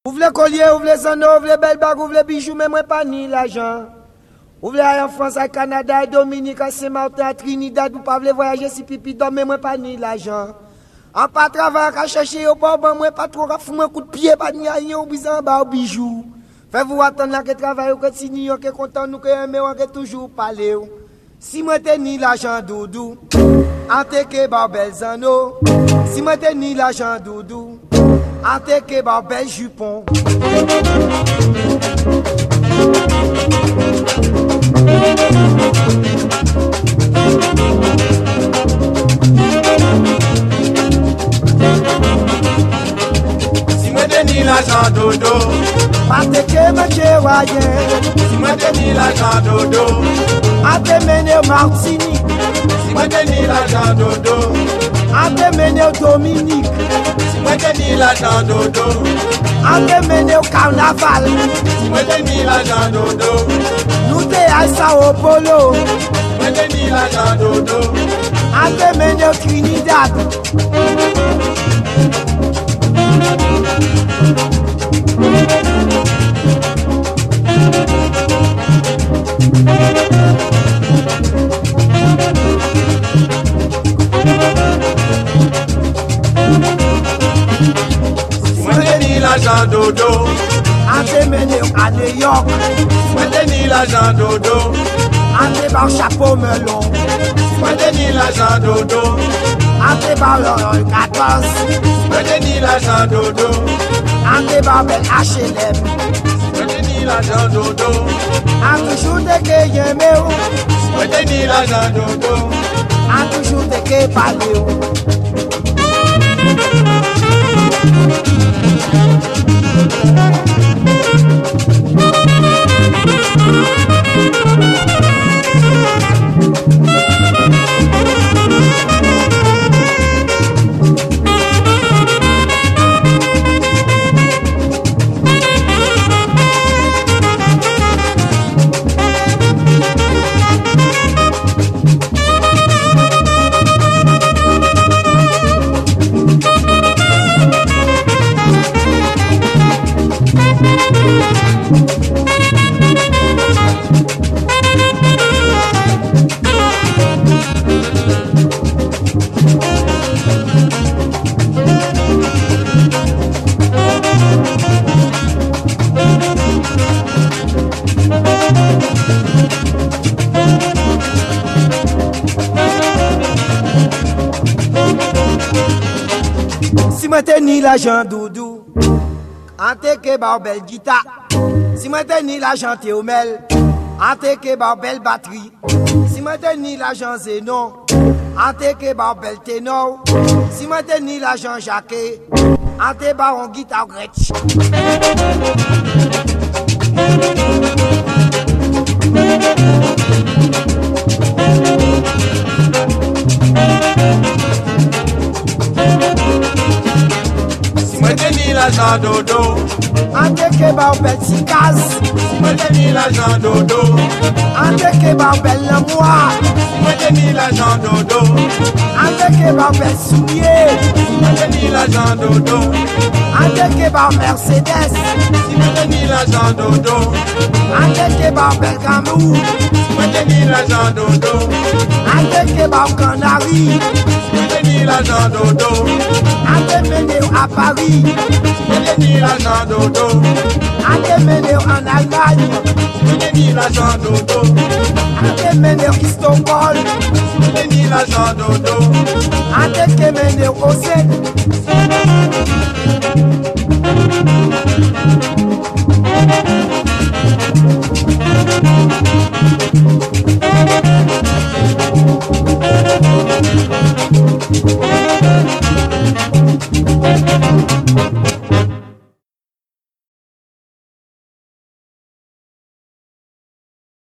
Ouvre le collier, ouvre les anneaux, ouvre les belles bagues, ouvre les bijoux, mais moi pas ni l'argent. Ouvre les en France, à Canada, à Dominique, à Saint-Martin, à Trinidad, pour pas voyager si pipi, mais moi pas ni l'argent. En pas travailler, à chercher au bord, moi pas trop, à foutre un coup de pied, pas ni rien, ou bizarre, bah, au bijou. Faites-vous attendre là que travail, que continue, que content, nous que aimez, que toujours parler. Si moi t'ai ni l'argent doudou, en te que barbel zano. Si moi t'ai ni l'argent doudou, en te que barbel jupon. Si moi t'ai ni l'argent dodo, en te que me voyez. si moi t'ai ni l'argent dodo, en te mener au Martinique. si moi t'ai ni l'argent dodo, en te mener au Dominique. si moi t'ai ni l'argent dodo, en te mener au Carnaval. si moi t'ai ni l'argent dodo, Nous te à Sao Paulo. si moi t'ai ni l'argent dodo, En te mener au Trinidad. si moi t'ai ni l'argent dodo, En te mener à New York. si moi t'ai ni l'argent dodo, En te bar chapeau melon. si moi t'ai ni l'argent dodo, En te bar le 14. si moi t'ai ni l'argent dodo, En te bar bel HLM. si moi t'ai ni l'argent dodo, En toujours te que yeme ou. si moi t'ai ni l'argent dodo. En toujours te que parle ou. Si moi t'ai ni l'argent doudou, en te que barbel guitare. Si moi t'ai ni l'argent théomel, en te que barbel batterie. Si moi t'ai ni l'argent zénon, en te que barbel ténor. Si moi t'ai ni l'argent jacquet, en te baron guitare gretsch. Si moi t'ai ni l'argent dodo, En te que barbel ticaz. si moi t'ai ni l'argent dodo, En te que barbel l'amour. si moi t'ai ni l'argent dodo, En te que barbel soulier. si moi t'ai ni l'argent dodo, En te que barbel Mercedes. si moi t'ai ni l'argent dodo, En te que barbel Camus. si moi t'ai ni l'argent dodo, En te que barbel Canary. si moi t'ai ni l'argent dodo, En te mener à Paris. si moi t'ai ni l'argent dodo, En te mener en Allemagne. si moi t'ai ni l'argent dodo, En te mener à Istanbul. si moi t'ai ni l'argent dodo. En te que mener au Sec.